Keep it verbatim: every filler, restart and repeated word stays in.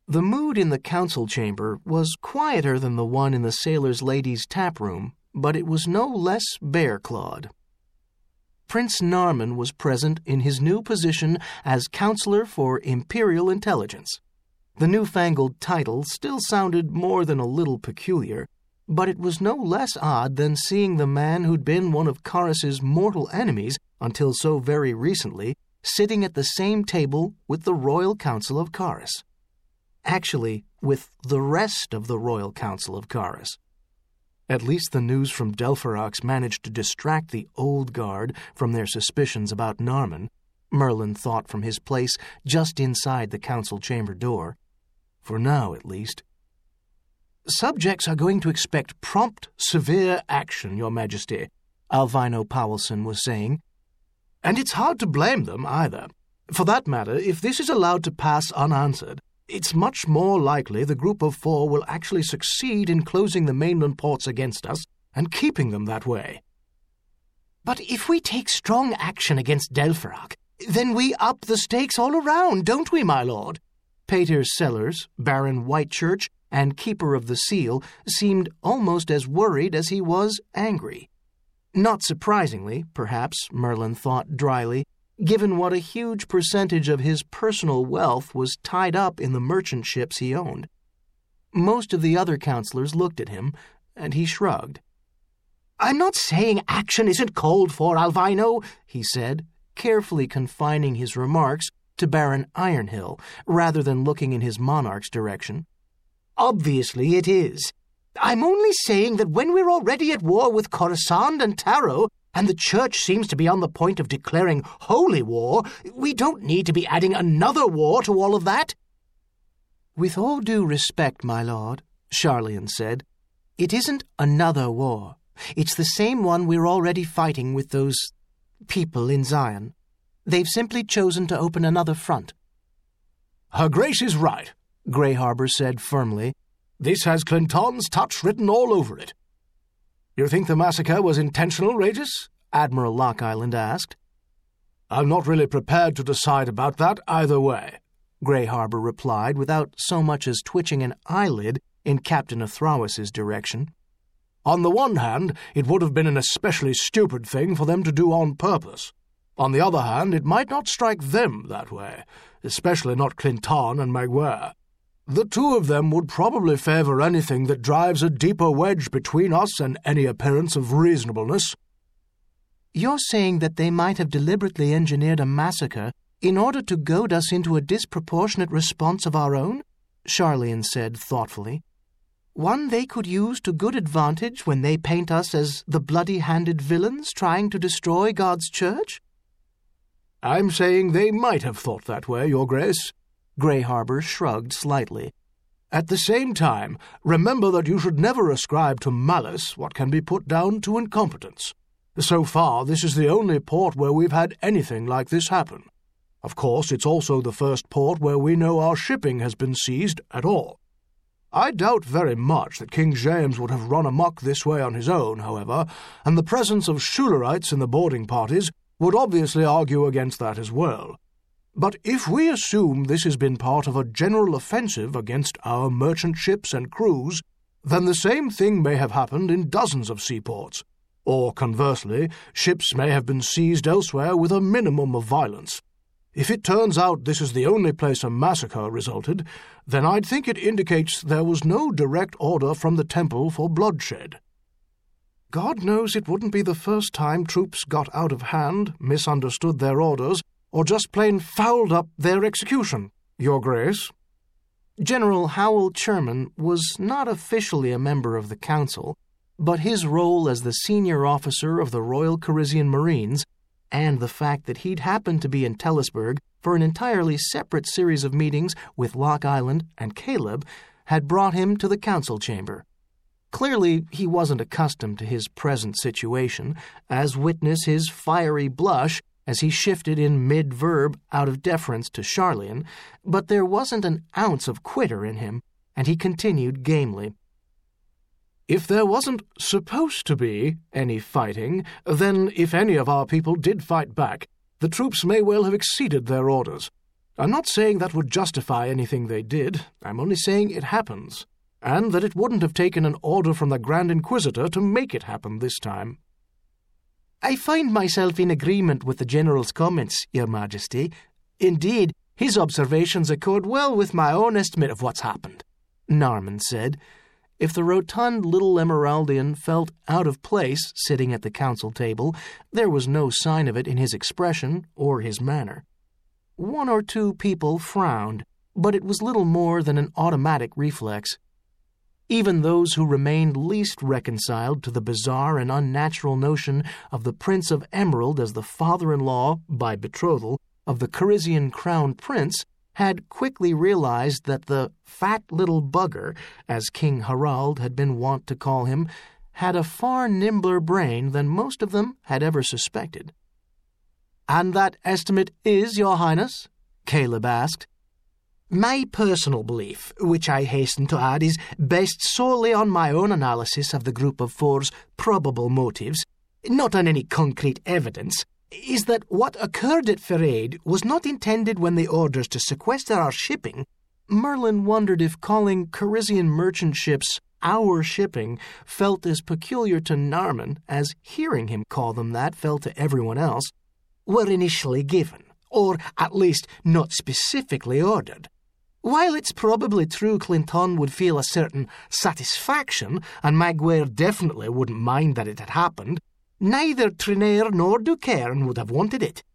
The mood in the council chamber was quieter than the one in the sailors' ladies' tap room, but it was no less bear-clawed. Prince Narman was present in his new position as Counselor for Imperial Intelligence. The newfangled title still sounded more than a little peculiar, but it was no less odd than seeing the man who'd been one of Karis's mortal enemies until so very recently sitting at the same table with the Royal Council of Karis. Actually, with the rest of the Royal Council of Karis. At least the news from Delpharox managed to distract the old guard from their suspicions about Narman, Merlin thought from his place just inside the council chamber door. For now, at least. "Subjects are going to expect prompt, severe action, Your Majesty," Alvino Powelson was saying. "And it's hard to blame them, either. For that matter, if this is allowed to pass unanswered, it's much more likely the Group of Four will actually succeed in closing the mainland ports against us and keeping them that way." "But if we take strong action against Delpharoc, then we up the stakes all around, don't we, my lord?" Pater Sellers, Baron Whitechurch, and Keeper of the Seal seemed almost as worried as he was angry. Not surprisingly, perhaps, Merlin thought dryly, given what a huge percentage of his personal wealth was tied up in the merchant ships he owned. Most of the other counselors looked at him, and he shrugged. "I'm not saying action isn't called for, Alvino," he said, carefully confining his remarks to Baron Ironhill, rather than looking in his monarch's direction. "Obviously it is. I'm only saying that when we're already at war with Coruscant and Taro, and the Church seems to be on the point of declaring holy war, we don't need to be adding another war to all of that." "With all due respect, my lord," Charlian said, "it isn't another war. It's the same one we're already fighting with those people in Zion. They've simply chosen to open another front." "Her Grace is right," Grey Harbor said firmly. "This has Clinton's touch written all over it." "You think the massacre was intentional, Regis?" Admiral Lock Island asked. "I'm not really prepared to decide about that either way," Grey Harbor replied without so much as twitching an eyelid in Captain Athrawis' direction. "On the one hand, it would have been an especially stupid thing for them to do on purpose. On the other hand, it might not strike them that way, especially not Clinton and Maguire. The two of them would probably favor anything that drives a deeper wedge between us and any appearance of reasonableness." "You're saying that they might have deliberately engineered a massacre in order to goad us into a disproportionate response of our own?" Charlian said thoughtfully. "One they could use to good advantage when they paint us as the bloody-handed villains trying to destroy God's church?" "I'm saying they might have thought that way, Your Grace." Grey Harbor shrugged slightly. "At the same time, remember that you should never ascribe to malice what can be put down to incompetence. So far, this is the only port where we've had anything like this happen. Of course, it's also the first port where we know our shipping has been seized at all. I doubt very much that King James would have run amok this way on his own, however, and the presence of Schulerites in the boarding parties would obviously argue against that as well. But if we assume this has been part of a general offensive against our merchant ships and crews, then the same thing may have happened in dozens of seaports. Or, conversely, ships may have been seized elsewhere with a minimum of violence. If it turns out this is the only place a massacre resulted, then I'd think it indicates there was no direct order from the temple for bloodshed." "God knows it wouldn't be the first time troops got out of hand, misunderstood their orders, or just plain fouled up their execution, Your Grace." General Howell Sherman was not officially a member of the council, but his role as the senior officer of the Royal Carisian Marines, and the fact that he'd happened to be in Telesburg for an entirely separate series of meetings with Lock Island and Caleb, had brought him to the council chamber. Clearly, he wasn't accustomed to his present situation, as witness his fiery blush as he shifted in mid-verb out of deference to Charlian, but there wasn't an ounce of quitter in him, and he continued gamely. "If there wasn't supposed to be any fighting, then if any of our people did fight back, the troops may well have exceeded their orders. I'm not saying that would justify anything they did. I'm only saying it happens, and that it wouldn't have taken an order from the Grand Inquisitor to make it happen this time." "I find myself in agreement with the General's comments, Your Majesty. Indeed, his observations accord well with my own estimate of what's happened," Narman said. If the rotund little Emeraldian felt out of place sitting at the council table, there was no sign of it in his expression or his manner. One or two people frowned, but it was little more than an automatic reflex. Even those who remained least reconciled to the bizarre and unnatural notion of the Prince of Emerald as the father-in-law, by betrothal, of the Carizian crown prince had quickly realized that the fat little bugger, as King Harald had been wont to call him, had a far nimbler brain than most of them had ever suspected. "And that estimate is, Your Highness?" Caleb asked. "My personal belief, which I hasten to add is based solely on my own analysis of the Group of Four's probable motives, not on any concrete evidence, is that what occurred at Fereid was not intended when the orders to sequester our shipping." Merlin wondered if calling Carizian merchant ships our shipping felt as peculiar to Narman as hearing him call them that felt to everyone else, were initially given, or at least not specifically ordered. While it's probably true Clinton would feel a certain satisfaction, and Maguire definitely wouldn't mind that it had happened, neither Trenair nor Ducairn would have wanted it.